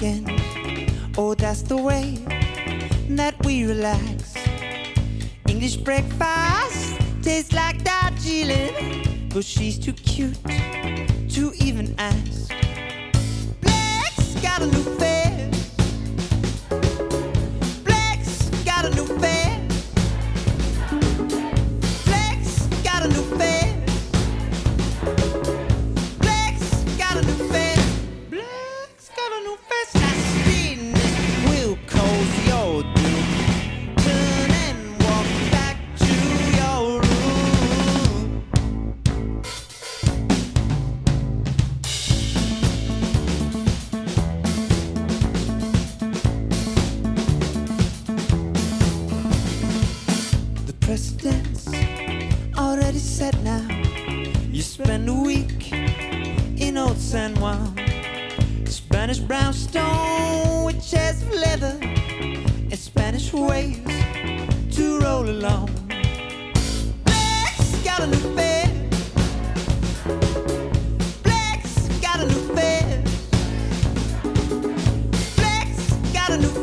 weekend. Oh, that's the way that we relax. English breakfast tastes like Darjeeling, but she's too cute to even ask. Blake's got a new face. Blake's got a new face. Blake's got a new face. Blake's got a new face. Blake's got a new face. That sweetness will cause your doom. Turn and walk back to your room. The precedent's already set now. You spend a week in old San Juan, Spanish brownstone with chairs of leather and Spanish waves to roll along. Blake's got a new face. Blake's got a new face. Blake's got a new face.